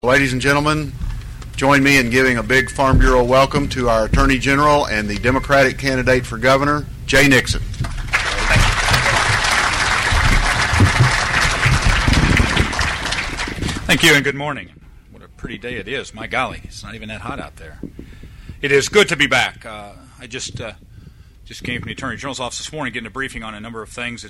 Ladies and gentlemen, join me in giving a big Farm Bureau welcome to our Attorney General and the Democratic candidate for governor, Jay Nixon. Thank you and good morning. What a pretty day it is. My golly, it's not even that hot out there. It is good to be back. I just came from the Attorney General's office this morning getting a briefing on a number of things.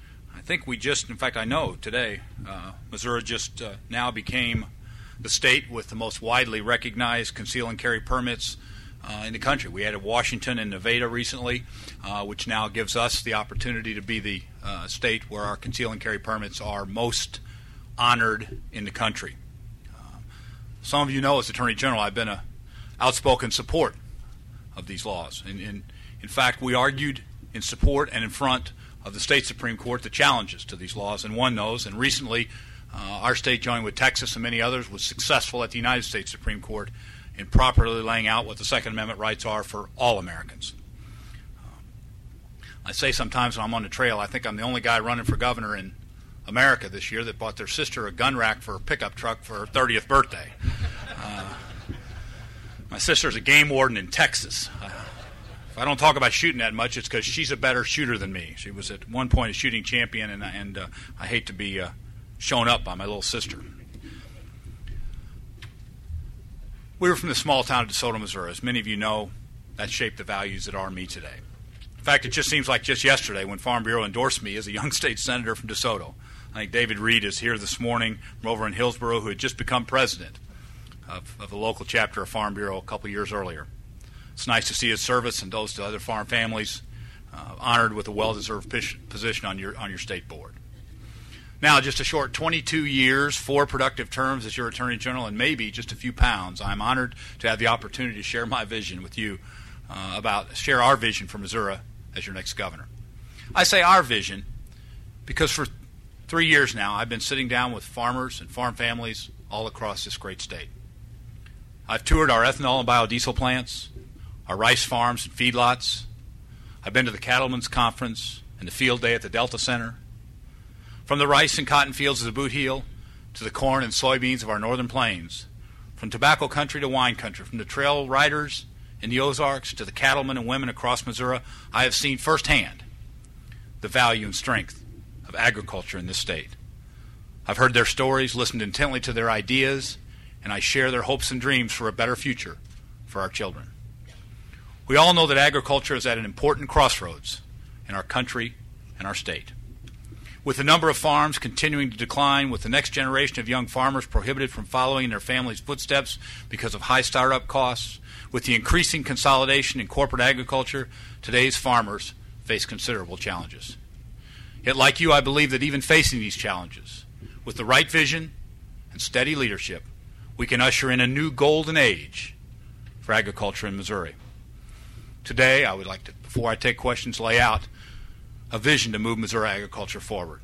I know today, Missouri just now became the state with the most widely recognized conceal and carry permits in the country. We added Washington and Nevada recently, which now gives us the opportunity to be the state where our conceal and carry permits are most honored in the country. Some of you know, as Attorney General, I've been an outspoken support of these laws. In fact, we argued in support and in front of the state Supreme Court the challenges to these laws and won those. And recently, our state, joining with Texas and many others, was successful at the United States Supreme Court in properly laying out what the Second Amendment rights are for all Americans. I say sometimes when I'm on the trail, I think I'm the only guy running for governor in America this year that bought their sister a gun rack for a pickup truck for her 30th birthday. My sister's a game warden in Texas. If I don't talk about shooting that much, it's because she's a better shooter than me. She was at one point a shooting champion, and I hate to be shown up by my little sister. We were from the small town of DeSoto, Missouri. As many of you know, that shaped the values that are me today. In fact, it just seems like just yesterday when Farm Bureau endorsed me as a young state senator from DeSoto. I think David Reed is here this morning from over in Hillsborough, who had just become president of the local chapter of Farm Bureau a couple years earlier. It's nice to see his service and those to other farm families honored with a well-deserved position on your state board. Now, just a short 22 years, 4 productive terms as your Attorney General, and maybe just a few pounds. I'm honored to have the opportunity to share my vision with you share our vision for Missouri as your next governor. I say our vision because for 3 years now, I've been sitting down with farmers and farm families all across this great state. I've toured our ethanol and biodiesel plants, our rice farms and feedlots. I've been to the Cattlemen's Conference and the field day at the Delta Center. From the rice and cotton fields of the Boot Heel to the corn and soybeans of our northern plains, from tobacco country to wine country, from the trail riders in the Ozarks to the cattlemen and women across Missouri, I have seen firsthand the value and strength of agriculture in this state. I've heard their stories, listened intently to their ideas, and I share their hopes and dreams for a better future for our children. We all know that agriculture is at an important crossroads in our country and our state. With the number of farms continuing to decline, with the next generation of young farmers prohibited from following in their families' footsteps because of high startup costs, with the increasing consolidation in corporate agriculture, today's farmers face considerable challenges. Yet, like you, I believe that even facing these challenges, with the right vision and steady leadership, we can usher in a new golden age for agriculture in Missouri. Today, I would like to, before I take questions, lay out a vision to move Missouri agriculture forward.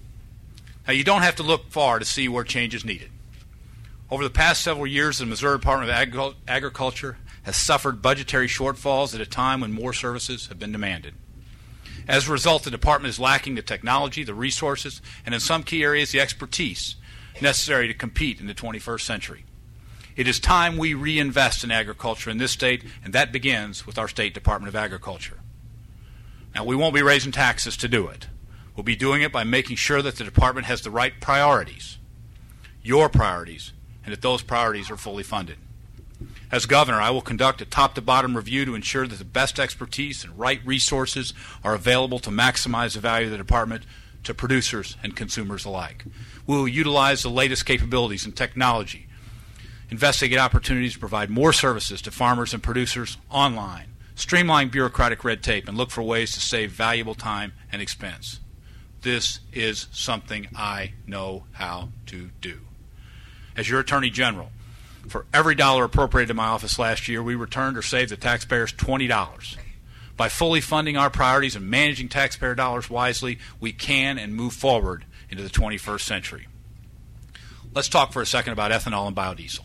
Now, you don't have to look far to see where change is needed. Over the past several years, the Missouri Department of Agriculture has suffered budgetary shortfalls at a time when more services have been demanded. As a result, the department is lacking the technology, the resources, and in some key areas, the expertise necessary to compete in the 21st century. It is time we reinvest in agriculture in this state, and that begins with our State Department of Agriculture. Now, we won't be raising taxes to do it. We'll be doing it by making sure that the department has the right priorities, your priorities, and that those priorities are fully funded. As governor, I will conduct a top-to-bottom review to ensure that the best expertise and right resources are available to maximize the value of the department to producers and consumers alike. We will utilize the latest capabilities and technology, investigate opportunities to provide more services to farmers and producers online, streamline bureaucratic red tape, and look for ways to save valuable time and expense. This is something I know how to do. As your Attorney General, for every dollar appropriated in my office last year, we returned or saved the taxpayers $20. By fully funding our priorities and managing taxpayer dollars wisely, we can and move forward into the 21st century. Let's talk for a second about ethanol and biodiesel.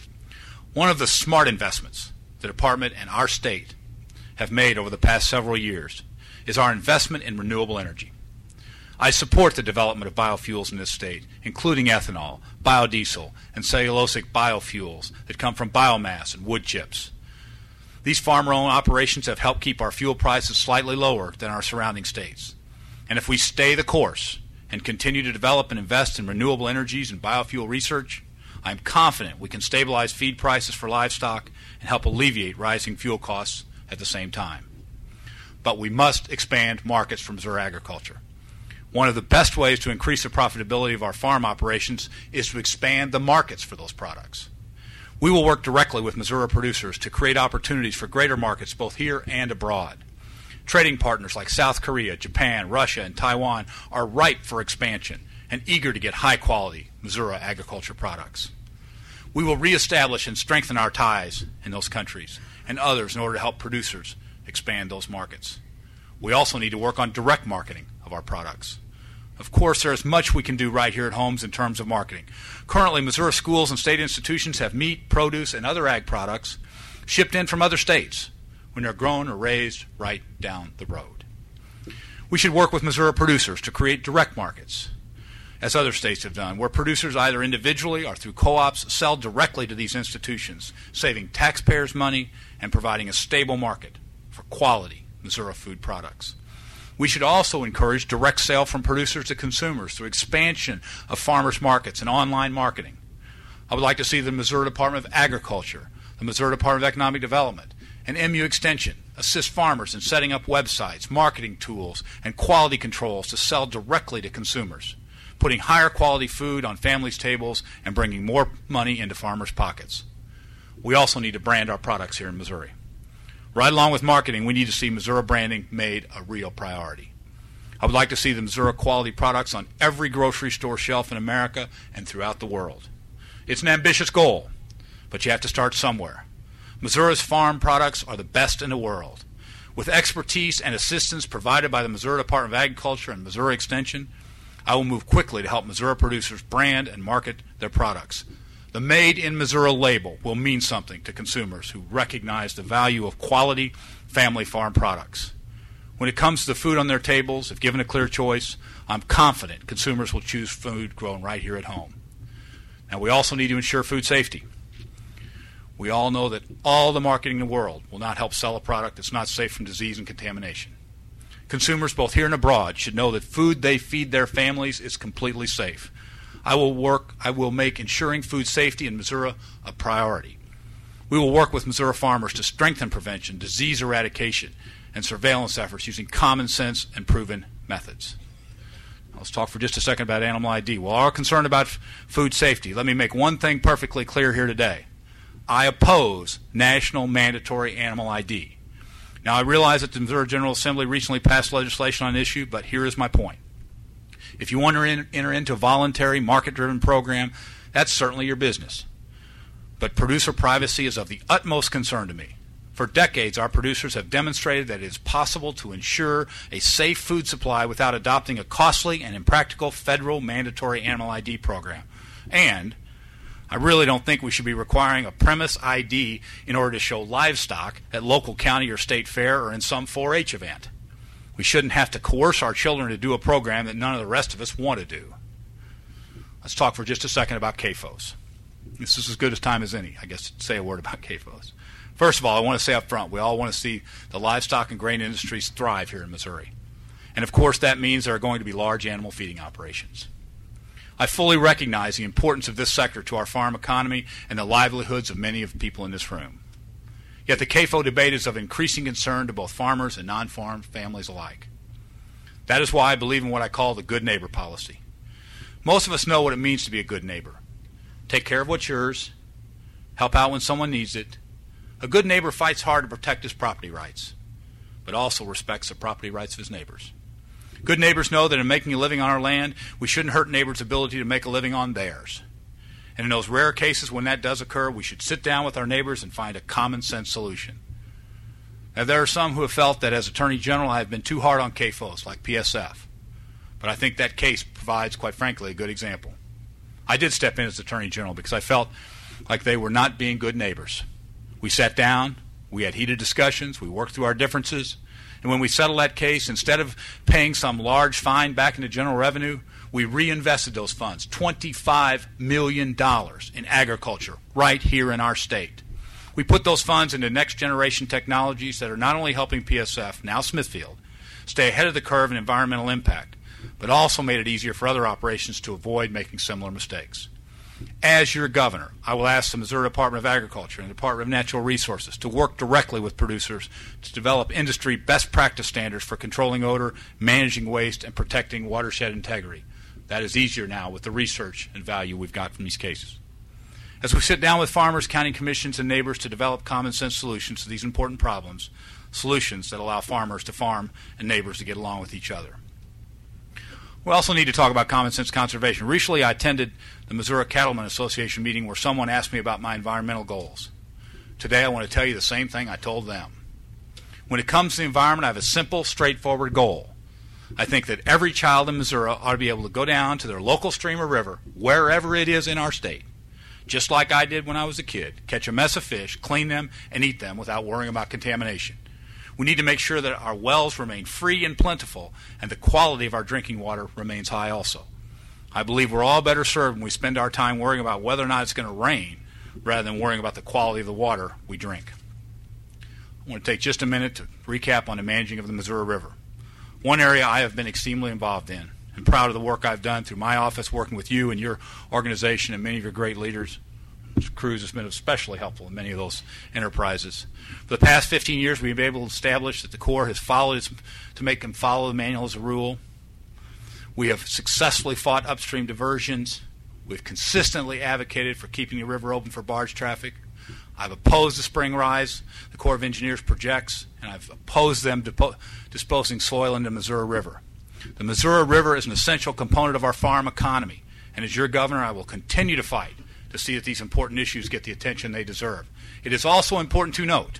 One of the smart investments the department and our state have made over the past several years is our investment in renewable energy. I support the development of biofuels in this state, including ethanol, biodiesel, and cellulosic biofuels that come from biomass and wood chips. These farmer-owned operations have helped keep our fuel prices slightly lower than our surrounding states. And if we stay the course and continue to develop and invest in renewable energies and biofuel research, I am confident we can stabilize feed prices for livestock and help alleviate rising fuel costs at the same time. But we must expand markets for Missouri agriculture. One of the best ways to increase the profitability of our farm operations is to expand the markets for those products. We will work directly with Missouri producers to create opportunities for greater markets both here and abroad. Trading partners like South Korea, Japan, Russia, and Taiwan are ripe for expansion and eager to get high-quality Missouri agriculture products. We will reestablish and strengthen our ties in those countries and others in order to help producers expand those markets. We also need to work on direct marketing of our products. Of course, there is much we can do right here at Holmes in terms of marketing. Currently, Missouri schools and state institutions have meat, produce, and other ag products shipped in from other states when they're grown or raised right down the road. We should work with Missouri producers to create direct markets, as other states have done, where producers either individually or through co-ops sell directly to these institutions, saving taxpayers money and providing a stable market for quality Missouri food products. We should also encourage direct sale from producers to consumers through expansion of farmers markets and online marketing. I would like to see the Missouri Department of Agriculture, the Missouri Department of Economic Development, and MU Extension assist farmers in setting up websites, marketing tools, and quality controls to sell directly to consumers, putting higher quality food on families' tables and bringing more money into farmers' pockets. We also need to brand our products here in Missouri. Right along with marketing, we need to see Missouri branding made a real priority. I would like to see the Missouri quality products on every grocery store shelf in America and throughout the world. It's an ambitious goal, but you have to start somewhere. Missouri's farm products are the best in the world. With expertise and assistance provided by the Missouri Department of Agriculture and Missouri Extension, I will move quickly to help Missouri producers brand and market their products. The Made in Missouri label will mean something to consumers who recognize the value of quality family farm products. When it comes to the food on their tables, if given a clear choice, I'm confident consumers will choose food grown right here at home. Now, we also need to ensure food safety. We all know that all the marketing in the world will not help sell a product that's not safe from disease and contamination. Consumers both here and abroad should know that food they feed their families is completely safe. I will make ensuring food safety in Missouri a priority. We will work with Missouri farmers to strengthen prevention, disease eradication, and surveillance efforts using common sense and proven methods. Let's talk for just a second about animal ID. While we're concerned about food safety, let me make one thing perfectly clear here today. I oppose national mandatory animal ID. Now, I realize that the Missouri General Assembly recently passed legislation on the issue, but here is my point. If you want to enter into a voluntary, market-driven program, that's certainly your business. But producer privacy is of the utmost concern to me. For decades, our producers have demonstrated that it is possible to ensure a safe food supply without adopting a costly and impractical federal mandatory animal ID program. And I really don't think we should be requiring a premise ID in order to show livestock at local county or state fair or in some 4-H event. We shouldn't have to coerce our children to do a program that none of the rest of us want to do. Let's talk for just a second about CAFOs. This is as good a time as any, I guess, to say a word about CAFOs. First of all, I want to say up front, we all want to see the livestock and grain industries thrive here in Missouri. And of course, that means there are going to be large animal feeding operations. I fully recognize the importance of this sector to our farm economy and the livelihoods of many of the people in this room. Yet the CAFO debate is of increasing concern to both farmers and non-farm families alike. That is why I believe in what I call the good neighbor policy. Most of us know what it means to be a good neighbor. Take care of what's yours, help out when someone needs it. A good neighbor fights hard to protect his property rights, but also respects the property rights of his neighbors. Good neighbors know that in making a living on our land, we shouldn't hurt neighbors' ability to make a living on theirs. And in those rare cases when that does occur, we should sit down with our neighbors and find a common sense solution. Now, there are some who have felt that as Attorney General I have been too hard on CAFOs like PSF, but I think that case provides, quite frankly, a good example. I did step in as Attorney General because I felt like they were not being good neighbors. We sat down, we had heated discussions, we worked through our differences, And when we settled that case, instead of paying some large fine back into general revenue, we reinvested those funds, $25 million in agriculture right here in our state. We put those funds into next generation technologies that are not only helping PSF, now Smithfield, stay ahead of the curve in environmental impact, but also made it easier for other operations to avoid making similar mistakes. As your governor, I will ask the Missouri Department of Agriculture and the Department of Natural Resources to work directly with producers to develop industry best practice standards for controlling odor, managing waste, and protecting watershed integrity. That is easier now with the research and value we've got from these cases. As we sit down with farmers, county commissions, and neighbors to develop common sense solutions to these important problems, solutions that allow farmers to farm and neighbors to get along with each other. We also need to talk about common sense conservation. Recently, I attended the Missouri Cattlemen Association meeting where someone asked me about my environmental goals. Today, I want to tell you the same thing I told them. When it comes to the environment, I have a simple, straightforward goal. I think that every child in Missouri ought to be able to go down to their local stream or river, wherever it is in our state, just like I did when I was a kid, catch a mess of fish, clean them, and eat them without worrying about contamination. We need to make sure that our wells remain free and plentiful and the quality of our drinking water remains high also. I believe we're all better served when we spend our time worrying about whether or not it's going to rain rather than worrying about the quality of the water we drink. I want to take just a minute to recap on the managing of the Missouri River. One area I have been extremely involved in and proud of the work I've done through my office working with you and your organization and many of your great leaders. Mr. Cruz has been especially helpful in many of those enterprises. For the past 15 years, we've been able to establish that the Corps has followed to make them follow the manual as a rule. We have successfully fought upstream diversions. We've consistently advocated for keeping the river open for barge traffic. I've opposed the spring rise the Corps of Engineers projects, and I've opposed them disposing soil into the Missouri River. The Missouri River is an essential component of our farm economy, and as your governor, I will continue to fight to see that these important issues get the attention they deserve. It is also important to note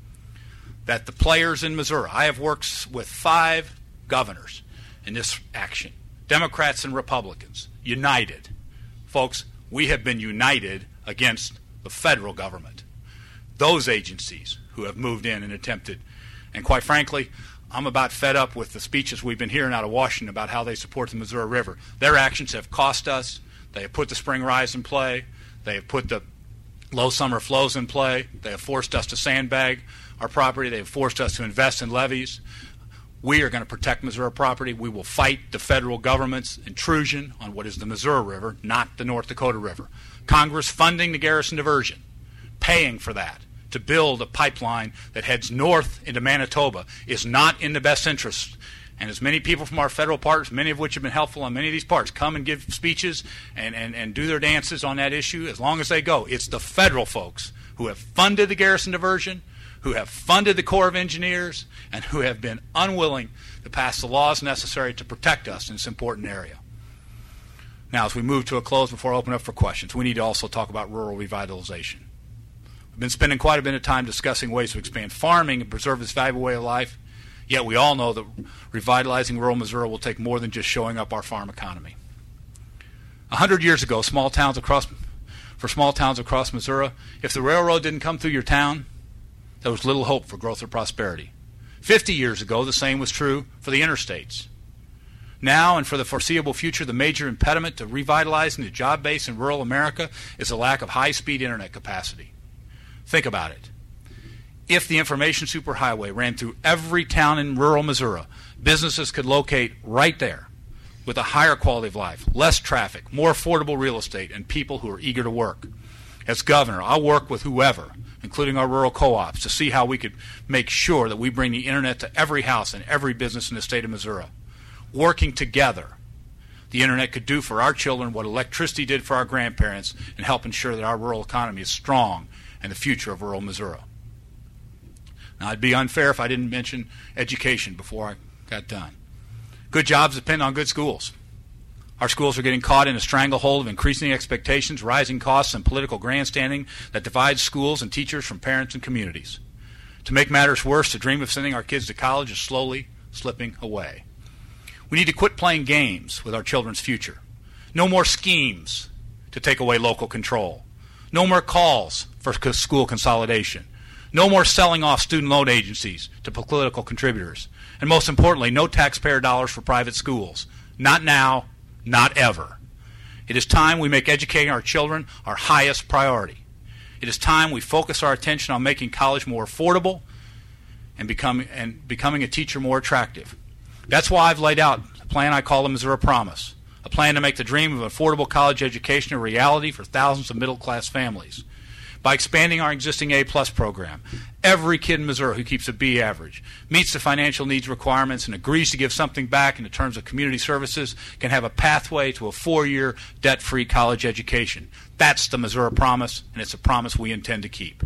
that the players in Missouri, I have worked with 5 governors in this action, Democrats and Republicans, united. Folks, we have been united against the federal government, those agencies who have moved in and attempted. And quite frankly, I'm about fed up with the speeches we've been hearing out of Washington about how they support the Missouri River. Their actions have cost us. They have put the spring rise in play. They have put the low summer flows in play. They have forced us to sandbag our property. They have forced us to invest in levees. We are going to protect Missouri property. We will fight the federal government's intrusion on what is the Missouri River, not the North Dakota River. Congress funding the Garrison diversion, paying for that to build a pipeline that heads north into Manitoba is not in the best interest. And as many people from our federal partners, many of which have been helpful on many of these parts, come and give speeches and do their dances on that issue, as long as they go. It's the federal folks who have funded the Garrison diversion, who have funded the Corps of Engineers, and who have been unwilling to pass the laws necessary to protect us in this important area. Now, as we move to a close before I open up for questions, we need to also talk about rural revitalization. We've been spending quite a bit of time discussing ways to expand farming and preserve this valuable way of life. Yet we all know that revitalizing rural Missouri will take more than just showing up our farm economy. 100 years ago, for small towns across Missouri, if the railroad didn't come through your town, there was little hope for growth or prosperity. 50 years ago, the same was true for the interstates. Now and for the foreseeable future, the major impediment to revitalizing the job base in rural America is the lack of high-speed internet capacity. Think about it. If the information superhighway ran through every town in rural Missouri, businesses could locate right there with a higher quality of life, less traffic, more affordable real estate, and people who are eager to work. As governor, I'll work with whoever, including our rural co-ops, to see how we could make sure that we bring the internet to every house and every business in the state of Missouri. Working together, the internet could do for our children what electricity did for our grandparents and help ensure that our rural economy is strong and the future of rural Missouri. Now, it'd be unfair if I didn't mention education before I got done. Good jobs depend on good schools. Our schools are getting caught in a stranglehold of increasing expectations, rising costs, and political grandstanding that divides schools and teachers from parents and communities. To make matters worse, the dream of sending our kids to college is slowly slipping away. We need to quit playing games with our children's future. No more schemes to take away local control. No more calls for school consolidation. No more selling off student loan agencies to political contributors. And most importantly, no taxpayer dollars for private schools. Not now, not ever. It is time we make educating our children our highest priority. It is time we focus our attention on making college more affordable and becoming a teacher more attractive. That's why I've laid out a plan I call the Missouri Promise, a plan to make the dream of an affordable college education a reality for thousands of middle-class families. By expanding our existing A-plus program, every kid in Missouri who keeps a B average, meets the financial needs requirements, and agrees to give something back in the terms of community services can have a pathway to a 4-year debt-free college education. That's the Missouri Promise, and it's a promise we intend to keep.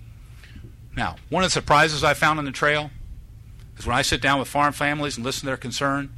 Now, one of the surprises I found on the trail is when I sit down with farm families and listen to their concern,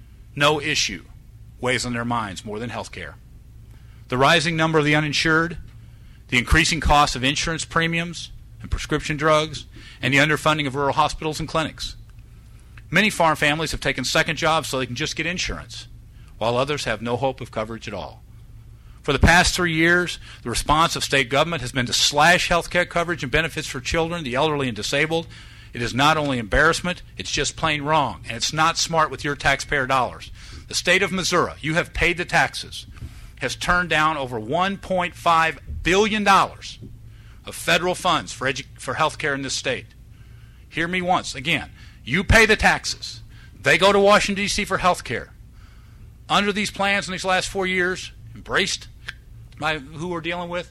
no issue weighs on their minds more than health care. The rising number of the uninsured, the increasing cost of insurance premiums and prescription drugs, and the underfunding of rural hospitals and clinics. Many farm families have taken second jobs so they can just get insurance, while others have no hope of coverage at all. For the past 3 years, the response of state government has been to slash health care coverage and benefits for children, the elderly, and disabled. It is not only embarrassment, it's just plain wrong, and it's not smart with your taxpayer dollars. The state of Missouri, you have paid the taxes, has turned down over $1.5 billion of federal funds for health care in this state. Hear me once. Again, you pay the taxes. They go to Washington, D.C. for health care. Under these plans in these last 4 years, embraced by who we're dealing with,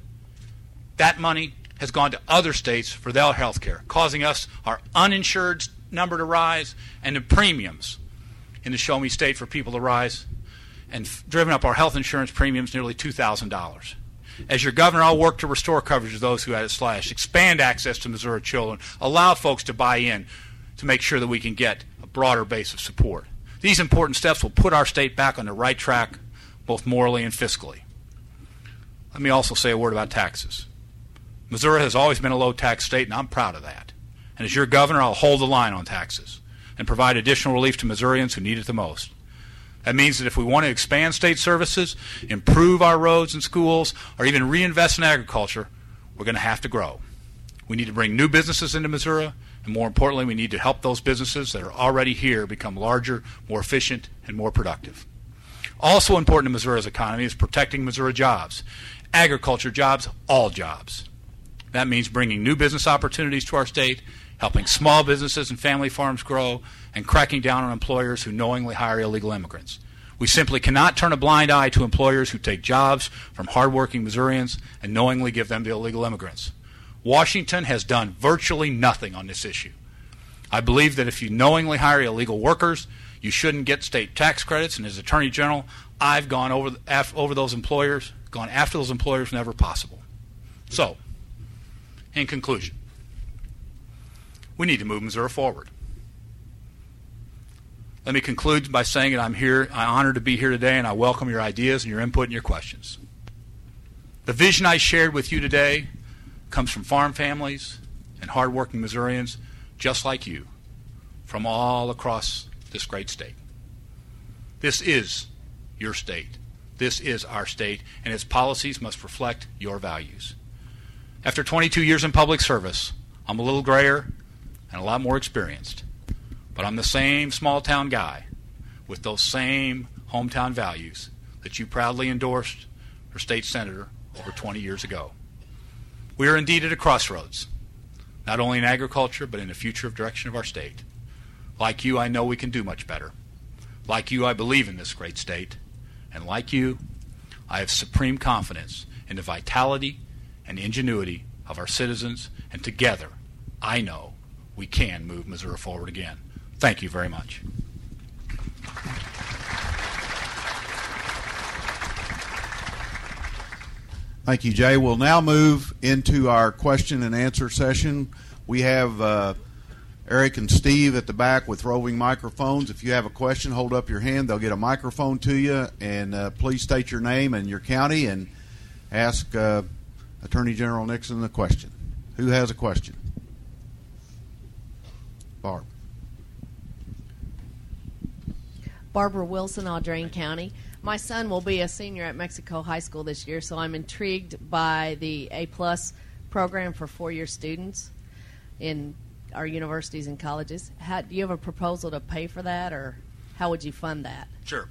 that money has gone to other states for their health care, causing us our uninsured number to rise and the premiums in the Show Me State for people to rise, and driven up our health insurance premiums nearly $2,000. As your governor, I'll work to restore coverage of those who had it slashed, expand access to Missouri children, allow folks to buy in to make sure that we can get a broader base of support. These important steps will put our state back on the right track, both morally and fiscally. Let me also say a word about taxes. Missouri has always been a low-tax state, and I'm proud of that. And as your governor, I'll hold the line on taxes and provide additional relief to Missourians who need it the most. That means that if we want to expand state services, improve our roads and schools, or even reinvest in agriculture, we're going to have to grow. We need to bring new businesses into Missouri, and more importantly, we need to help those businesses that are already here become larger, more efficient, and more productive. Also important to Missouri's economy is protecting Missouri jobs. Agriculture jobs, all jobs. That means bringing new business opportunities to our state, helping small businesses and family farms grow, and cracking down on employers who knowingly hire illegal immigrants. We simply cannot turn a blind eye to employers who take jobs from hardworking Missourians and knowingly give them to illegal immigrants. Washington has done virtually nothing on this issue. I believe that if you knowingly hire illegal workers, you shouldn't get state tax credits, and as Attorney General, I've gone after those employers whenever possible. So, in conclusion, we need to move Missouri forward. Let me conclude by saying that I'm honored to be here today, and I welcome your ideas and your input and your questions. The vision I shared with you today comes from farm families and hardworking Missourians just like you from all across this great state. This is your state. This is our state, and its policies must reflect your values. After 22 years in public service, I'm a little grayer and a lot more experienced. But I'm the same small-town guy with those same hometown values that you proudly endorsed for state senator over 20 years ago. We are indeed at a crossroads, not only in agriculture, but in the future of direction of our state. Like you, I know we can do much better. Like you, I believe in this great state. And like you, I have supreme confidence in the vitality and ingenuity of our citizens, and together, I know we can move Missouri forward again. Thank you very much. Thank you, Jay. We'll now move into our question and answer session. We have Eric and Steve at the back with roving microphones. If you have a question, hold up your hand. They'll get a microphone to you, and please state your name and your county and ask Attorney General Nixon the question. Who has a question? Barb. Barbara Wilson, Audrain County. My son will be a senior at Mexico High School this year, so I'm intrigued by the A-plus program for four-year students. in our universities and colleges. Do you have a proposal to pay for that, or how would you fund that? Sure.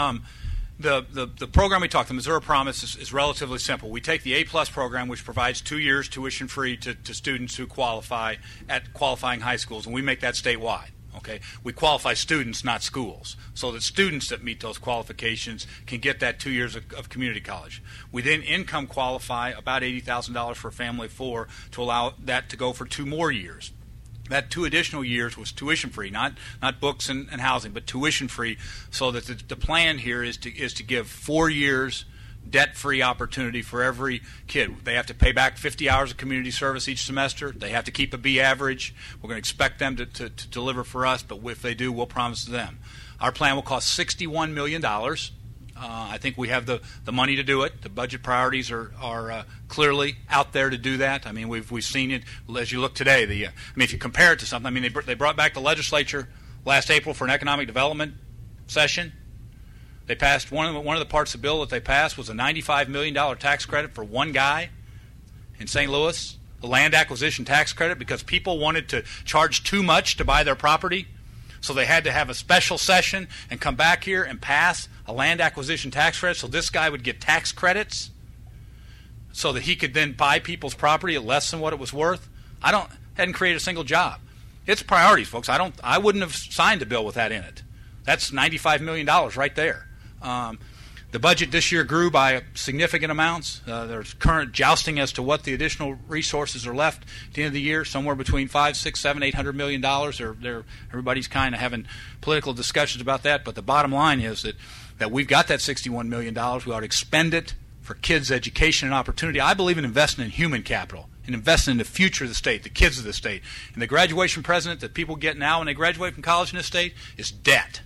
The program we talked, the Missouri Promise, is relatively simple. We take the A-plus program, which provides 2 years tuition-free to students who qualify at qualifying high schools, and we make that statewide. Okay, we qualify students, not schools, so that students that meet those qualifications can get that 2 years of community college. We then income qualify about $80,000 for a family of 4 to allow that to go for 2 more years. That 2 additional years was tuition-free, not books and housing, but tuition-free, so that the plan here is to give 4 years debt-free opportunity for every kid. They have to pay back 50 hours of community service each semester. They have to keep a B average. We're going to expect them to deliver for us, but if they do, we'll promise to them. Our plan will cost $61 million. I think we have the money to do it. The budget priorities are clearly out there to do that. I mean, we've seen it as you look today. If you compare it to something, I mean, they brought back the legislature last April for an economic development session. They passed one of the parts of the bill that they passed was a $95 million tax credit for one guy in St. Louis, a land acquisition tax credit, because people wanted to charge too much to buy their property. So they had to have a special session and come back here and pass a land acquisition tax credit, so this guy would get tax credits so that he could then buy people's property at less than what it was worth. Hadn't created a single job. It's priorities, folks. I wouldn't have signed a bill with that in it. That's $95 million right there. The budget this year grew by significant amounts. There's current jousting as to what the additional resources are left at the end of the year, somewhere between $500, $600, $700, $800 million. Everybody's kind of having political discussions about that, but the bottom line is that we've got that $61 million. We ought to expend it for kids' education and opportunity. I believe in investing in human capital and investing in the future of the state, the kids of the state. And the graduation present that people get now when they graduate from college in this state is debt.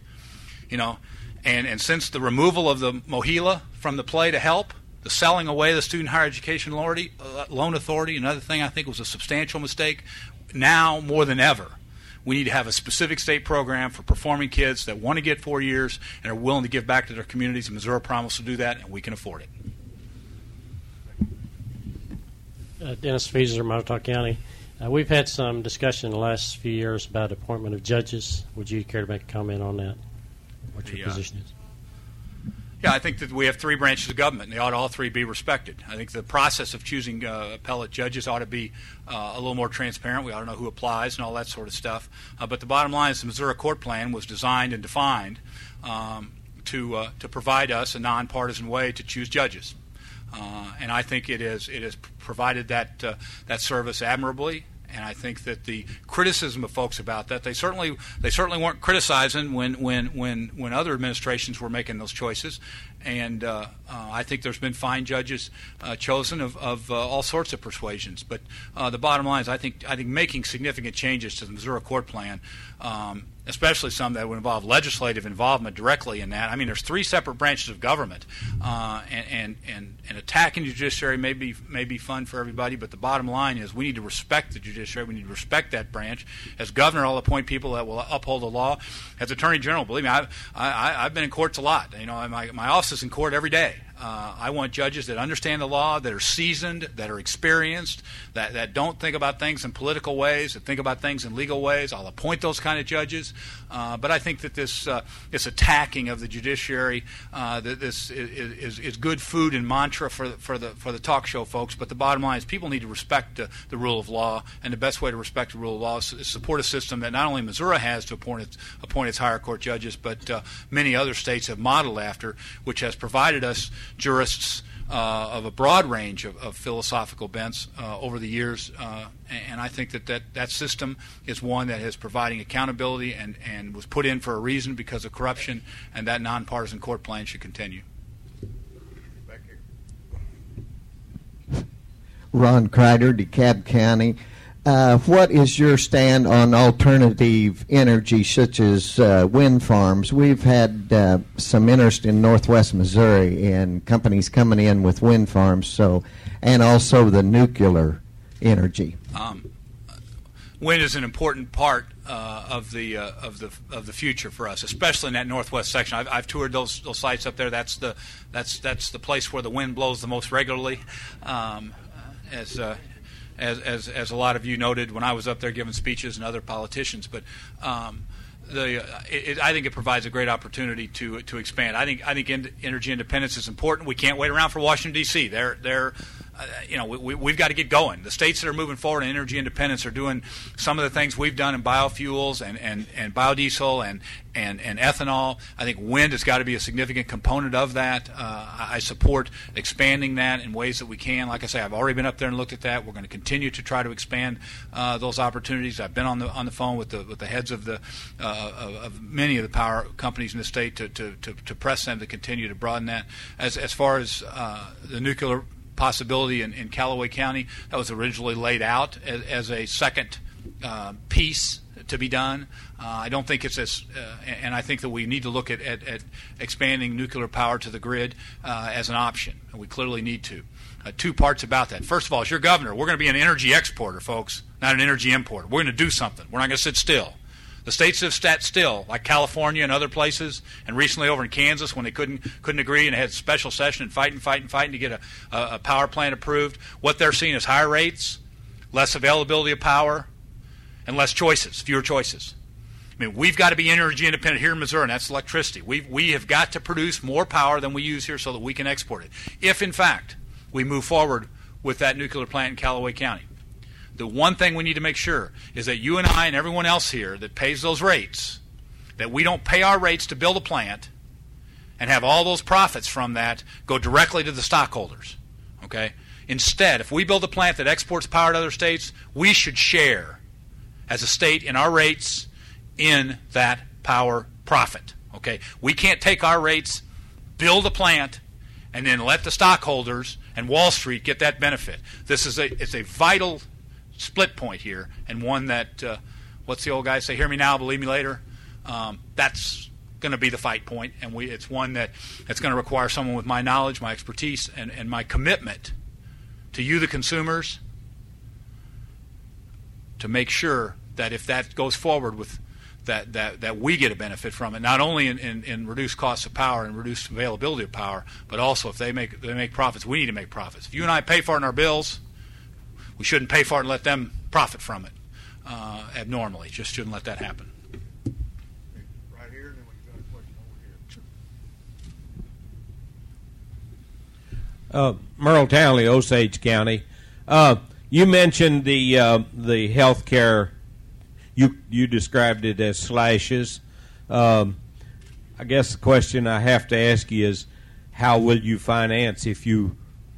And since the removal of the MOHELA from the play to help, the selling away of the Student Higher Education Loan Authority, another thing I think was a substantial mistake, now more than ever, we need to have a specific state program for performing kids that want to get 4 years and are willing to give back to their communities. The Missouri Promise will do that, and we can afford it. Dennis Fieser, Montauk County. We've had some discussion in the last few years about appointment of judges. Would you care to make a comment on that? What your position is? Yeah, I think that we have 3 branches of government, and they ought all 3 be respected. I think the process of choosing appellate judges ought to be a little more transparent. We ought to know who applies and all that sort of stuff. But the bottom line is the Missouri Court Plan was designed and defined to provide us a nonpartisan way to choose judges. And I think it has provided that service admirably. And I think that the criticism of folks about that, they certainly weren't criticizing when other administrations were making those choices. And I think there's been fine judges chosen of all sorts of persuasions. But the bottom line is I think making significant changes to the Missouri Court Plan, especially some that would involve legislative involvement directly in that. I mean, there's 3 separate branches of government, and attacking the judiciary may be fun for everybody, but the bottom line is we need to respect the judiciary. We need to respect that branch. As governor, I'll appoint people that will uphold the law. As attorney general, believe me, I've been in courts a lot. My office is in court every day. I want judges that understand the law, that are seasoned, that are experienced, that don't think about things in political ways, that think about things in legal ways. I'll appoint those kind of judges. But I think that this attacking of the judiciary, this is good food and mantra for the talk show folks. But the bottom line is people need to respect the rule of law, and the best way to respect the rule of law is support a system that not only Missouri has to appoint its higher court judges, but many other states have modeled after, which has provided us jurists of a broad range of philosophical bents over the years, and I think that system is one that is providing accountability and was put in for a reason because of corruption, and that nonpartisan court plan should continue. Back here. Ron Kreider, DeKalb County. What is your stand on alternative energy such as wind farms? We've had some interest in northwest Missouri and companies coming in with wind farms, and also the nuclear energy. Wind is an important part of the future for us, especially in that northwest section. I've toured those sites up there. That's the place where the wind blows the most regularly. As as a lot of you noted when I was up there giving speeches and other politicians. But I think it provides a great opportunity to expand. I think energy independence is important. We can't wait around for Washington D.C. We've got to get going. The states that are moving forward in energy independence are doing some of the things we've done in biofuels and biodiesel and ethanol. I think wind has got to be a significant component of that. I support expanding that in ways that we can. Like I say, I've already been up there and looked at that. We're going to continue to try to expand those opportunities. I've been on the phone with the heads of many of the power companies in the state to press them to continue to broaden that. As far as the nuclear possibility in Callaway County, that was originally laid out as a second piece to be done. I don't think it's as, and I think that we need to look at expanding nuclear power to the grid as an option, and we clearly need to. Two parts about that. First of all, as your governor, we're going to be an energy exporter, folks, not an energy importer. We're going to do something. We're not going to sit still. The states have sat still, like California and other places, and recently over in Kansas when they couldn't agree and had a special session and fighting to get a power plant approved. What they're seeing is higher rates, less availability of power, and less choices, fewer choices. I mean, we've got to be energy independent here in Missouri, and that's electricity. We have got to produce more power than we use here so that we can export it. If, in fact, we move forward with that nuclear plant in Callaway County, the one thing we need to make sure is that you and I and everyone else here that pays those rates, that we don't pay our rates to build a plant and have all those profits from that go directly to the stockholders. Okay? Instead, if we build a plant that exports power to other states, we should share as a state in our rates in that power profit. Okay? We can't take our rates, build a plant, and then let the stockholders and Wall Street get that benefit. It's a vital split point here, and one that, what's the old guy say, hear me now, believe me later? That's going to be the fight point, and it's one that's going to require someone with my knowledge, my expertise, and my commitment to you, the consumers, to make sure that if that goes forward with that we get a benefit from it, not only in reduced costs of power and reduced availability of power, but also if they make profits, we need to make profits. If you and I pay for it in our bills, we shouldn't pay for it and let them profit from it abnormally. Just shouldn't let that happen. Right here, and then we've got a question over here. Merle Townley, Osage County. You mentioned the health care. You described it as slashes. I guess the question I have to ask you is, how will you finance if you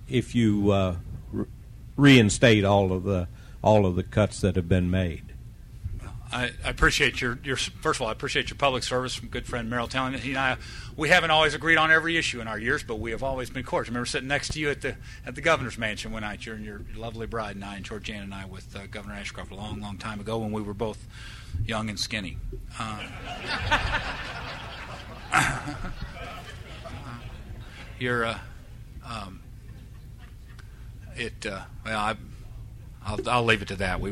reinstate all of the cuts that have been made? I appreciate your first of all, I appreciate your public service from good friend Merle Townley. He and I, we haven't always agreed on every issue in our years, but we have always been cordial. I remember sitting next to you at the governor's mansion one night, you and your lovely bride and I, and Georgiana and I, with Governor Ashcroft a long, long time ago when we were both young and skinny. I'll leave it to that.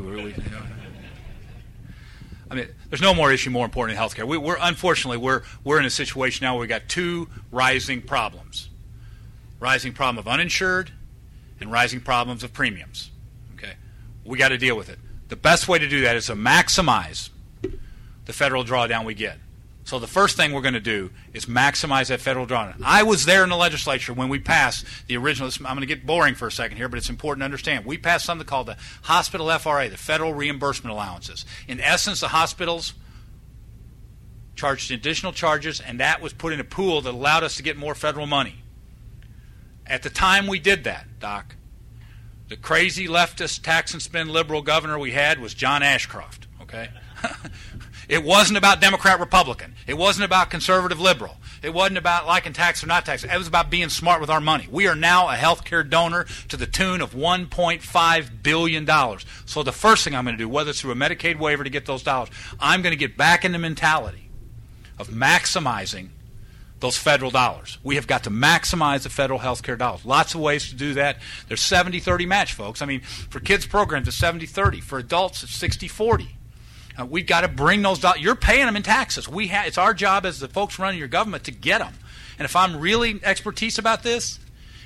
I mean, there's no more issue more important in healthcare. Unfortunately we're in a situation now where we got two rising problems: rising problem of uninsured and rising problems of premiums. Okay, we got to deal with it. The best way to do that is to maximize the federal drawdown we get. So the first thing we're going to do is maximize that federal drawdown. I was there in the legislature when we passed the original. I'm going to get boring for a second here, but it's important to understand. We passed something called the Hospital FRA, the Federal Reimbursement Allowances. In essence, the hospitals charged additional charges, and that was put in a pool that allowed us to get more federal money. At the time we did that, Doc, the crazy leftist tax and spend liberal governor we had was John Ashcroft. Okay. It wasn't about Democrat, Republican. It wasn't about conservative, liberal. It wasn't about liking tax or not tax. It was about being smart with our money. We are now a health care donor to the tune of $1.5 billion. So the first thing I'm going to do, whether it's through a Medicaid waiver to get those dollars, I'm going to get back in the mentality of maximizing those federal dollars. We have got to maximize the federal health care dollars. Lots of ways to do that. There's 70-30 match, folks. I mean, for kids programs, it's 70-30. For adults, it's 60-40. We've got to bring those dollars. You're paying them in taxes. It's our job as the folks running your government to get them. And if I'm really expertise about this,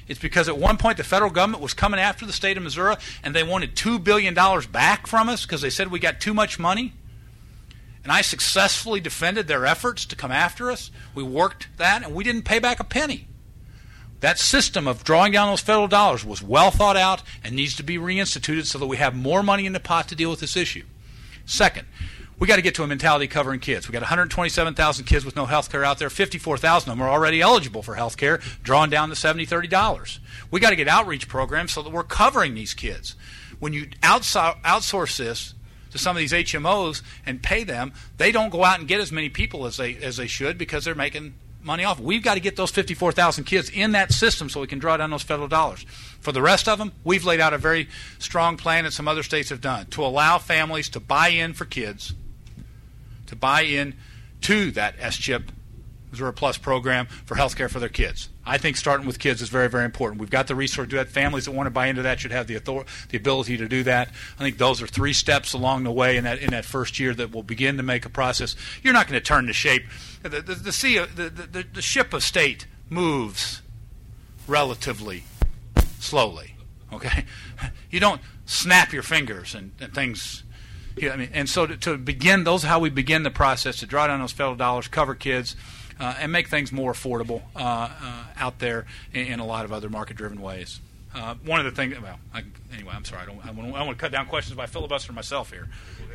It's because at one point the federal government was coming after the state of Missouri, and they wanted $2 billion back from us because they said we got too much money. And I successfully defended their efforts to come after us. We worked that, and we didn't pay back a penny. That system of drawing down those federal dollars was well thought out and needs to be reinstituted so that we have more money in the pot to deal with this issue. Second, we got to get to a mentality covering kids. We got 127,000 kids with no health care out there. 54,000 of them are already eligible for health care, drawing down the $70-$30. We got to get outreach programs so that we're covering these kids. When you outsource this to some of these HMOs and pay them, they don't go out and get as many people as they should because they're making money off. We've got to get those 54,000 kids in that system so we can draw down those federal dollars. For the rest of them, we've laid out a very strong plan that some other states have done to allow families to buy in for kids, to buy in to that SCHIP, Missouri Plus program for health care for their kids. I think starting with kids is very, very important. We've got the resource to do that. Families that want to buy into that should have the ability to do that. I think those are 3 steps along the way in that first year that will begin to make a process. You're not going to turn the shape. The ship of state moves relatively slowly. Okay, you don't snap your fingers and things. And so to begin, those are how we begin the process to draw down those federal dollars, cover kids, and make things more affordable out there in a lot of other market-driven ways. One of the things, anyway, I'm sorry. I want to cut down questions by filibustering myself here.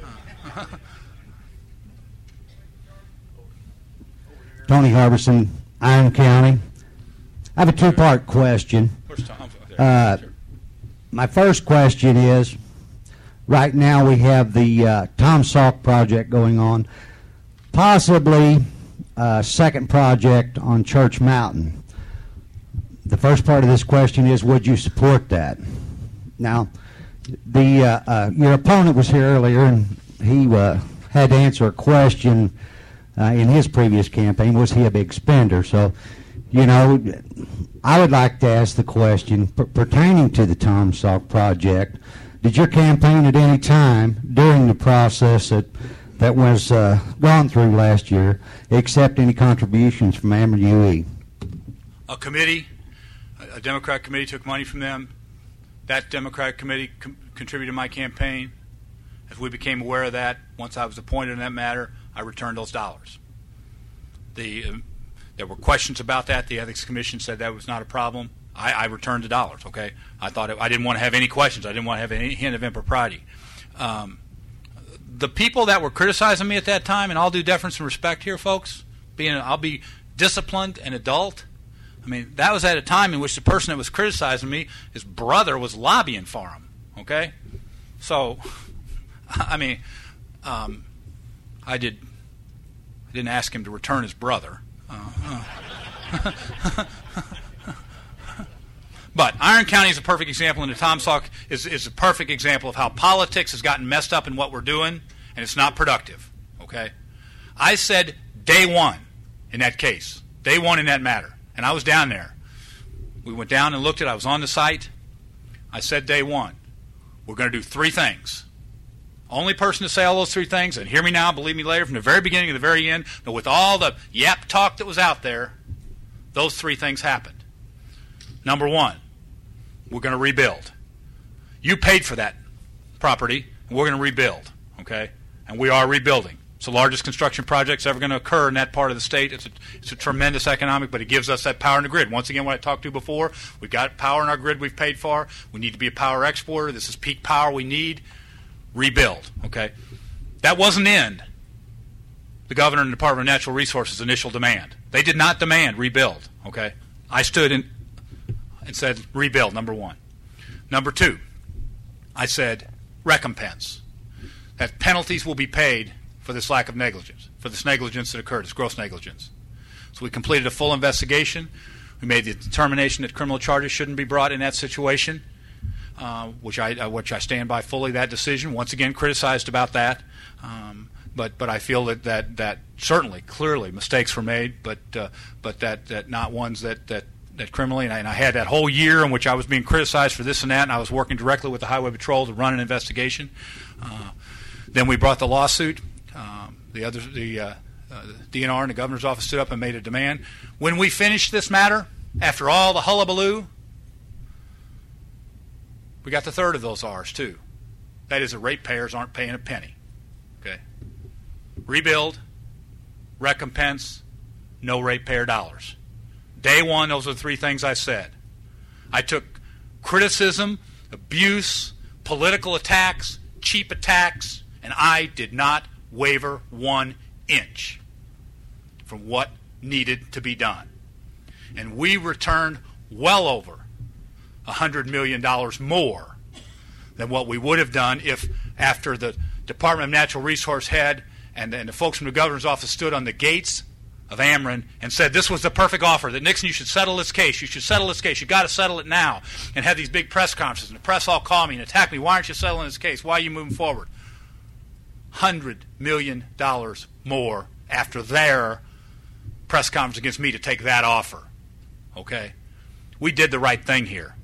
Tony Harbison, Iron County. I have a 2-part question. My first question is, right now we have the Tom Salk project going on, possibly a second project on Church Mountain. The first part of this question is, would you support that? Now, your opponent was here earlier, and he had to answer a question in his previous campaign. Was he a big spender? So, I would like to ask the question pertaining to the Tom Salk project. Did your campaign at any time during the process that was gone through last year accept any contributions from Ameren UE? A Democrat committee took money from them. That Democratic committee contributed to my campaign. As we became aware of that, once I was appointed in that matter, I returned those dollars. There were questions about that. The Ethics Commission said that was not a problem. I returned the dollars, okay? I didn't want to have any questions. I didn't want to have any hint of impropriety. The people that were criticizing me at that time, and I'll do deference and respect here, folks, I'll be disciplined and adult. I mean, that was at a time in which the person that was criticizing me, his brother was lobbying for him, okay? So, I mean, I didn't ask him to return his brother. But Iron County is a perfect example, and the Tom Salk is a perfect example of how politics has gotten messed up in what we're doing, and it's not productive. Okay, I said day one in that case, day one in that matter, and I was down there. We went down and looked at it. I was on the site. I said day one, we're going to do 3 things. Only person to say all those 3 things, and hear me now, believe me later, from the very beginning to the very end, but with all the yap talk that was out there, those 3 things happened. Number 1, we're going to rebuild. You paid for that property, and we're going to rebuild, okay? And we are rebuilding. It's the largest construction project that's ever going to occur in that part of the state. It's a tremendous economic, but it gives us that power in the grid. Once again, what I talked to before, we've got power in our grid we've paid for. We need to be a power exporter. This is peak power we need. Rebuild, okay? That wasn't in the governor and the Department of Natural Resources' initial demand. They did not demand rebuild, okay? I stood and said rebuild, number 1. Number 2, I said recompense. That penalties will be paid for this lack of negligence, for this negligence that occurred, this gross negligence. So we completed a full investigation. We made the determination that criminal charges shouldn't be brought in that situation, which I stand by fully, that decision. Once again, criticized about that. But I feel that certainly, clearly, mistakes were made, but that not ones that criminally, and I had that whole year in which I was being criticized for this and that, and I was working directly with the Highway Patrol to run an investigation. Then we brought the lawsuit. The DNR and the governor's office stood up and made a demand. When we finished this matter, after all the hullabaloo, We got the third of those R's, too. That is, the ratepayers aren't paying a penny. Okay? Rebuild, recompense, no ratepayer dollars. Day one, those are the three things I said. I took criticism, abuse, political attacks, cheap attacks, and I did not waver 1 inch from what needed to be done. And we returned well over $100 million more than what we would have done if, after the Department of Natural Resource head and the folks from the governor's office stood on the gates of Ameren and said this was the perfect offer, that Nixon, you should settle this case. You should settle this case. You've got to settle it now. And had these big press conferences, and the press all call me and attack me. Why aren't you settling this case? Why are you moving forward? $100 million more after their press conference against me to take that offer. Okay? We did the right thing here.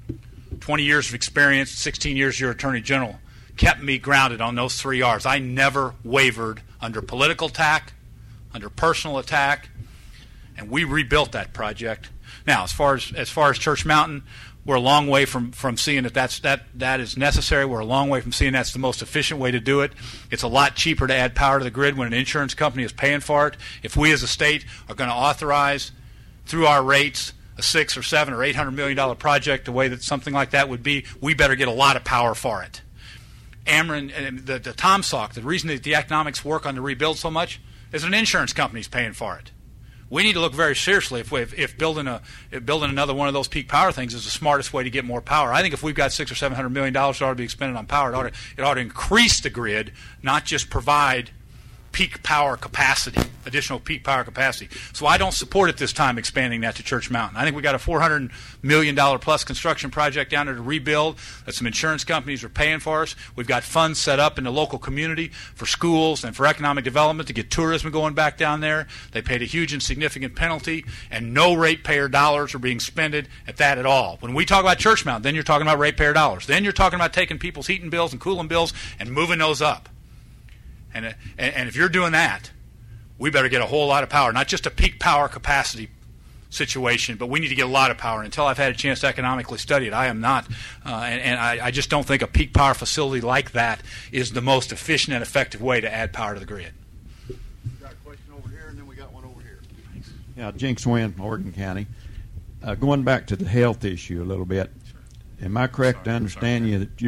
20 years of experience, 16 years as your Attorney General, kept me grounded on those 3 R's. I never wavered under political attack, under personal attack, and we rebuilt that project. Now, as far as Church Mountain, we're a long way from seeing that is necessary. We're a long way from seeing that's the most efficient way to do it. It's a lot cheaper to add power to the grid when an insurance company is paying for it. If we as a state are going to authorize through our rates a $600 or $700 or $800 million project, the way that something like that would be, we better get a lot of power for it. Ameren and the TomSock, the reason that the economics work on the rebuild so much is an insurance company's paying for it. We need to look very seriously if building another one of those peak power things is the smartest way to get more power. I think if we've got $600 or $700 million that ought to be expended on power, it ought to increase the grid, not just provide peak power capacity, additional peak power capacity. So I don't support at this time expanding that to Church Mountain. I think we got a $400 million plus construction project down there to rebuild that some insurance companies are paying for us. We've got funds set up in the local community for schools and for economic development to get tourism going back down there. They paid a huge and significant penalty, and no ratepayer dollars are being spent at that at all. When we talk about Church Mountain, then you're talking about ratepayer dollars. Then you're talking about taking people's heating bills and cooling bills and moving those up. And if you're doing that, we better get a whole lot of power, not just a peak power capacity situation, but we need to get a lot of power. And until I've had a chance to economically study it, I am not. And I just don't think a peak power facility like that is the most efficient and effective way to add power to the grid. We got a question over here, and then we got one over here. Thanks. Yeah, Jinx Wynn, Morgan County. Going back to the health issue a little bit, am I correct to understand you that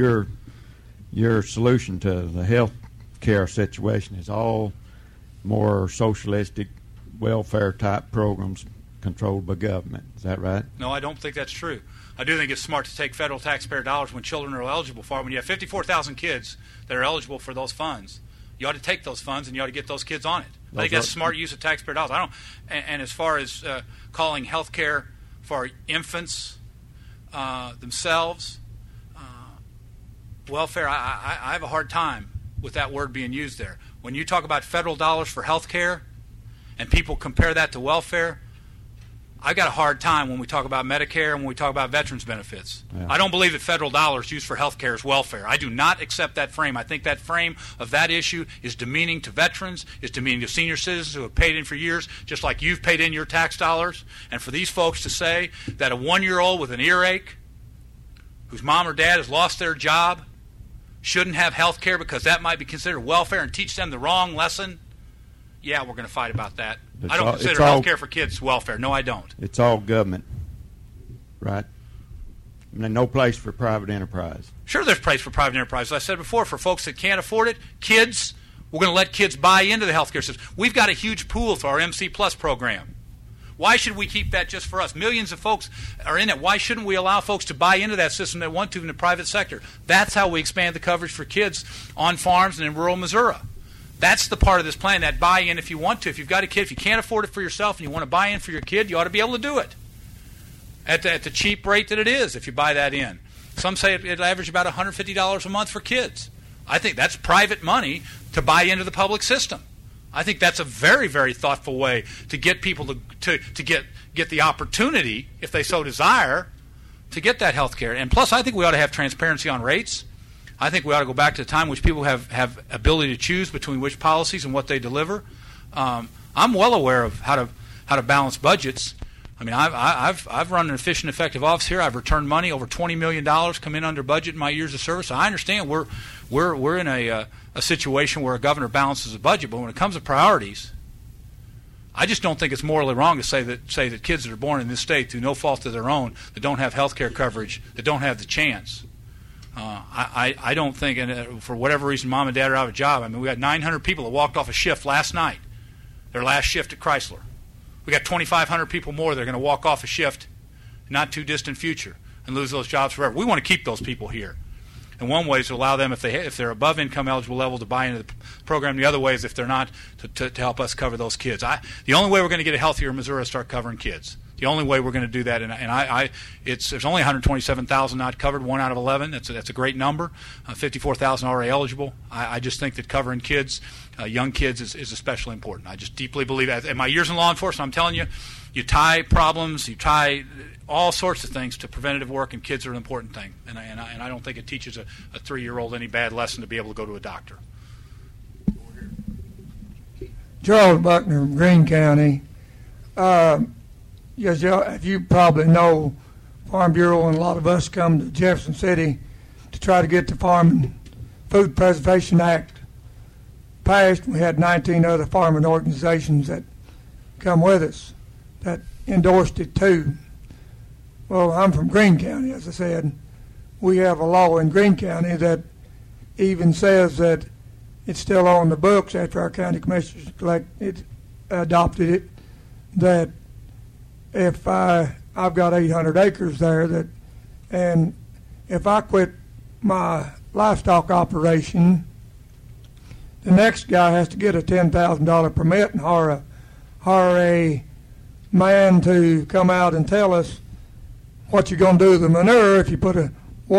your solution to the health care situation is all more socialistic welfare type programs controlled by government? Is that right? No, I don't think that's true. I do think it's smart to take federal taxpayer dollars when children are eligible for it. When you have 54,000 kids that are eligible for those funds, you ought to take those funds and you ought to get those kids on it. I think that's smart use of taxpayer dollars. And as far as calling health care for infants themselves, welfare, I have a hard time with that word being used there. When you talk about federal dollars for health care and people compare that to welfare, I've got a hard time when we talk about Medicare and when we talk about veterans benefits. Yeah. I don't believe that federal dollars used for health care is welfare. I do not accept that frame. I think that frame of that issue is demeaning to veterans, is demeaning to senior citizens who have paid in for years, just like you've paid in your tax dollars. And for these folks to say that a 1-year-old with an earache whose mom or dad has lost their job shouldn't have health care because that might be considered welfare and teach them the wrong lesson, yeah, we're going to fight about that. I don't consider health care for kids welfare. No, I don't. It's all government, right? I mean, no place for private enterprise. Sure, there's place for private enterprise. As I said before, for folks that can't afford it, kids, we're going to let kids buy into the health care system. We've got a huge pool through our MC Plus program. Why should we keep that just for us? Millions of folks are in it. Why shouldn't we allow folks to buy into that system that want to in the private sector? That's how we expand the coverage for kids on farms and in rural Missouri. That's the part of this plan, that buy-in if you want to. If you've got a kid, if you can't afford it for yourself and you want to buy in for your kid, you ought to be able to do it at the cheap rate that it is if you buy that in. Some say it'll average about $150 a month for kids. I think that's private money to buy into the public system. I think that's a very, very thoughtful way to get people to get the opportunity, if they so desire, to get that health care. And plus, I think we ought to have transparency on rates. I think we ought to go back to the time in which people have ability to choose between which policies and what they deliver. I'm well aware of how to balance budgets, I mean, I've run an efficient, effective office here. I've returned money, over $20 million, come in under budget in my years of service. So I understand we're in a situation where a governor balances a budget, but when it comes to priorities, I just don't think it's morally wrong to say that kids that are born in this state through no fault of their own, that don't have health care coverage, that don't have the chance. I don't think, and for whatever reason, mom and dad are out of a job. I mean, we got 900 people that walked off a shift last night, their last shift at Chrysler. We got 2,500 people more that are going to walk off a shift not too distant future and lose those jobs forever. We want to keep those people here. And one way is to allow them, if they're above income eligible level, to buy into the program. The other way is, if they're not, to help us cover those kids. The only way we're going to get a healthier Missouri is start covering kids. The only way we're going to do that, there's only 127,000 not covered, 1 out of 11. That's a great number. 54,000 already eligible. I just think that covering kids, young kids, is especially important. I just deeply believe that. In my years in law enforcement, I'm telling you, you tie problems, you tie all sorts of things to preventative work, and kids are an important thing. And I don't think it teaches a 3-year-old any bad lesson to be able to go to a doctor. Charles Buckner from Greene County. Yes, you probably know, Farm Bureau and a lot of us come to Jefferson City to try to get the Farm and Food Preservation Act passed. We had 19 other farming organizations that come with us that endorsed it too. Well, I'm from Greene County, as I said. We have a law in Greene County that even says that it's still on the books after our county commissioners adopted it, that if I've got 800 acres there, and if I quit my livestock operation, the next guy has to get a $10,000 permit and hire a man to come out and tell us what you're going to do with the manure if you put a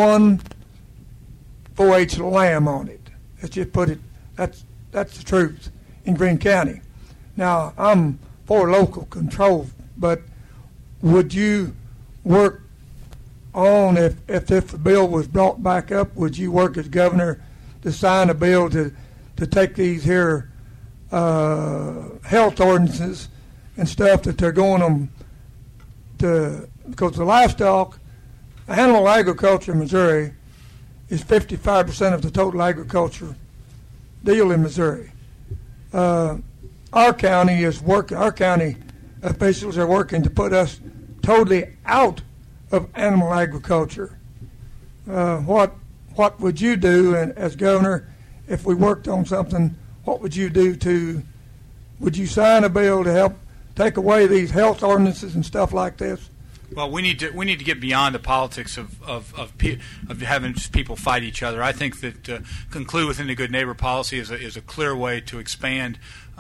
1/4 lamb on it. Let's just put it. That's the truth in Greene County. Now, I'm for local control, but would you work on, if the bill was brought back up, would you work as governor to sign a bill to take these here health ordinances and stuff that they're going on to, because the livestock, animal agriculture in Missouri is 55% of the total agriculture deal in Missouri. Our county officials are working to put us totally out of animal agriculture. What would you do, and as governor, if we worked on something? What would you do would you sign a bill to help take away these health ordinances and stuff like this? Well, we need to get beyond the politics of having people fight each other. I think that conclude within the good neighbor policy is a clear way to expand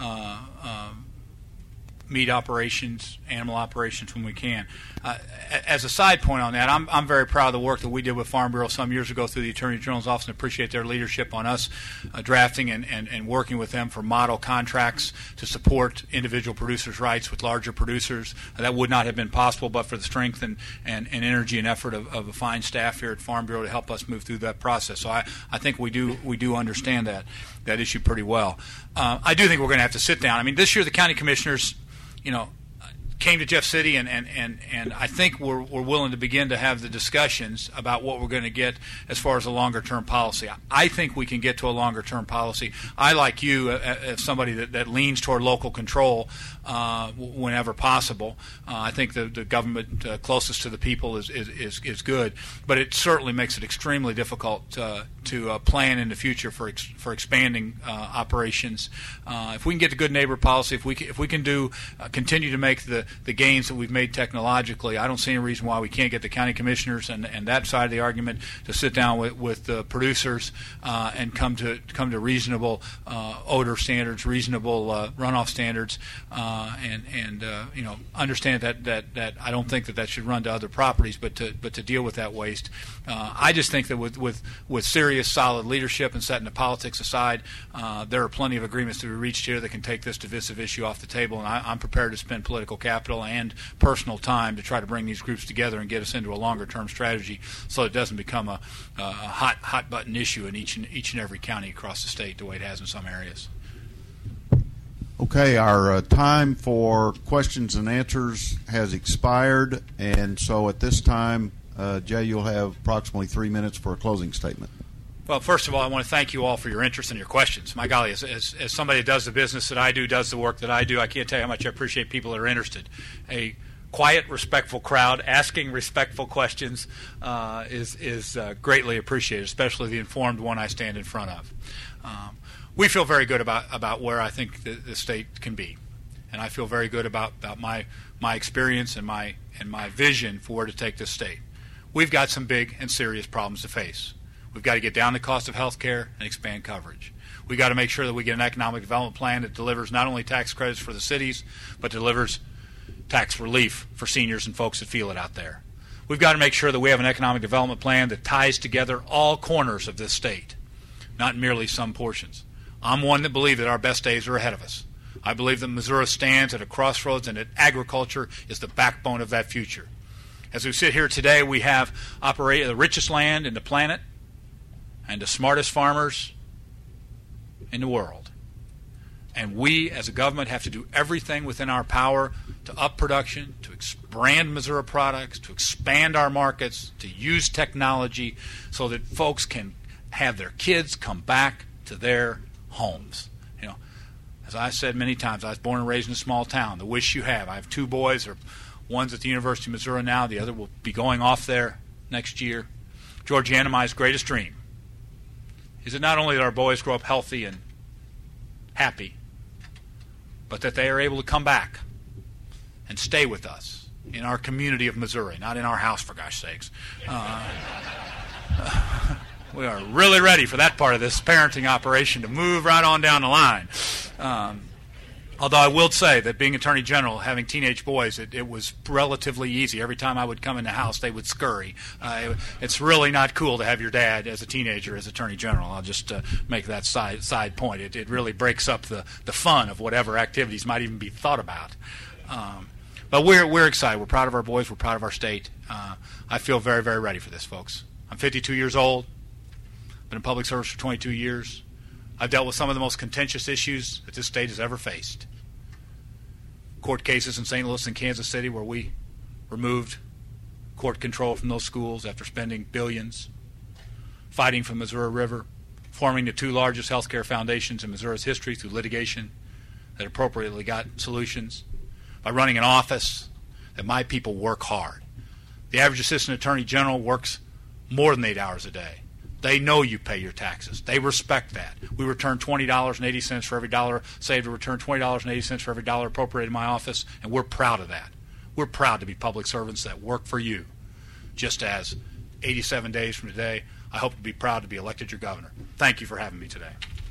meat operations, animal operations when we can. As a side point on that, I'm very proud of the work that we did with Farm Bureau some years ago through the Attorney General's office, and appreciate their leadership on us drafting and working with them for model contracts to support individual producers' rights with larger producers. That would not have been possible but for the strength and energy and effort of a fine staff here at Farm Bureau to help us move through that process. So I think we do understand that issue pretty well. I do think we're going to have to sit down. I mean, this year the county commissioners, came to Jeff City, and I think we're willing to begin to have the discussions about what we're going to get as far as a longer-term policy. I think we can get to a longer-term policy. I, like you, as somebody that leans toward local control whenever possible. I think the government closest to the people is good, but it certainly makes it extremely difficult to plan in the future for expanding operations. If we can get to good neighbor policy, if we can continue to make the gains that we've made technologically, I don't see any reason why we can't get the county commissioners and that side of the argument to sit down with the producers and come to reasonable odor standards, reasonable runoff standards, and understand that I don't think that should run to other properties, but to deal with that waste. I just think that with serious, solid leadership and setting the politics aside, there are plenty of agreements to be reached here that can take this divisive issue off the table, and I'm prepared to spend political capital and personal time to try to bring these groups together and get us into a longer-term strategy so it doesn't become a hot-button issue in each and every county across the state the way it has in some areas. Okay, our time for questions and answers has expired, and so at this time, Jay, you'll have approximately 3 minutes for a closing statement. Well, first of all, I want to thank you all for your interest and your questions. My golly, as somebody that does the business that I do, does the work that I do, I can't tell you how much I appreciate people that are interested. A quiet, respectful crowd asking respectful questions is greatly appreciated, especially the informed one I stand in front of. We feel very good about where I think the state can be, and I feel very good about my experience and my vision for where to take this state. We've got some big and serious problems to face. We've got to get down the cost of health care and expand coverage. We've got to make sure that we get an economic development plan that delivers not only tax credits for the cities, but delivers tax relief for seniors and folks that feel it out there. We've got to make sure that we have an economic development plan that ties together all corners of this state, not merely some portions. I'm one that believes that our best days are ahead of us. I believe that Missouri stands at a crossroads and that agriculture is the backbone of that future. As we sit here today, we have the richest land in the planet and the smartest farmers in the world. And we, as a government, have to do everything within our power to up production, to expand Missouri products, to expand our markets, to use technology so that folks can have their kids come back to their homes. You know, as I said many times, I was born and raised in a small town. The wish you have. I have two boys. One's at the University of Missouri now. The other will be going off there next year. George Yanamai's greatest dream is that not only that our boys grow up healthy and happy, but that they are able to come back and stay with us in our community of Missouri, not in our house, for gosh sakes. We are really ready for that part of this parenting operation to move right on down the line. Although I will say that being Attorney General, having teenage boys, it was relatively easy. Every time I would come in the house, they would scurry. It's really not cool to have your dad as a teenager as Attorney General. I'll just make that side point. It really breaks up the fun of whatever activities might even be thought about. But we're excited. We're proud of our boys. We're proud of our state. I feel very, very ready for this, folks. I'm 52 years old. Been in public service for 22 years. I've dealt with some of the most contentious issues that this state has ever faced. Court cases in St. Louis and Kansas City where we removed court control from those schools after spending billions, fighting for Missouri River, forming the two largest healthcare foundations in Missouri's history through litigation that appropriately got solutions, by running an office that my people work hard. The average assistant attorney general works more than 8 hours a day. They know you pay your taxes. They respect that. We return $20.80 for every dollar saved to return $20.80 for every dollar appropriated in my office, and we're proud of that. We're proud to be public servants that work for you. Just as 87 days from today, I hope to be proud to be elected your governor. Thank you for having me today.